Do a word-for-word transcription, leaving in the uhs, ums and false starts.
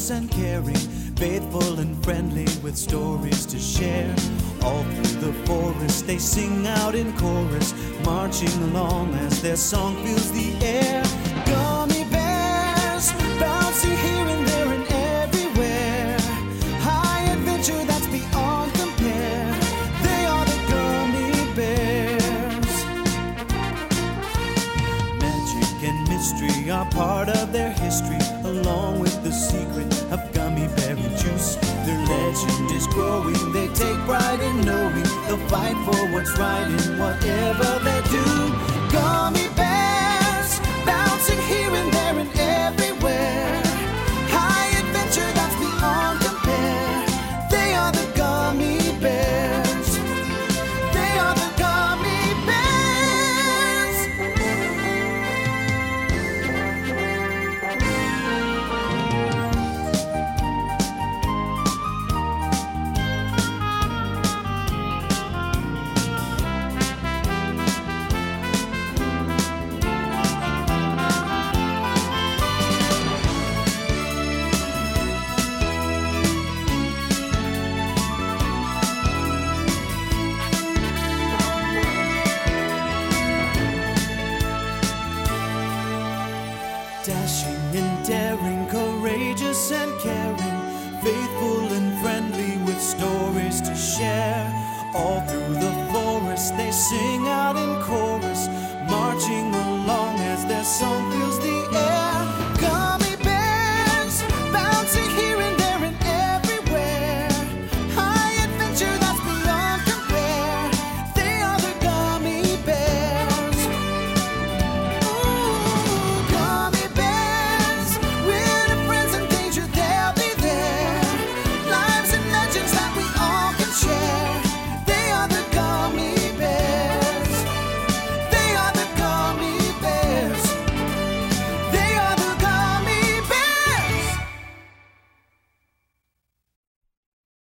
close and caring, faithful and friendly with stories to share. All through the forest they sing out in chorus, marching along as their song fills the air. Gummy bears, bouncing here and there and everywhere. High adventure that's beyond compare. They are the gummy bears. Magic and mystery are part of their history, along with the secret of gummy berry juice. Their legend is growing, they take pride in knowing they'll fight for what's right in whatever they do.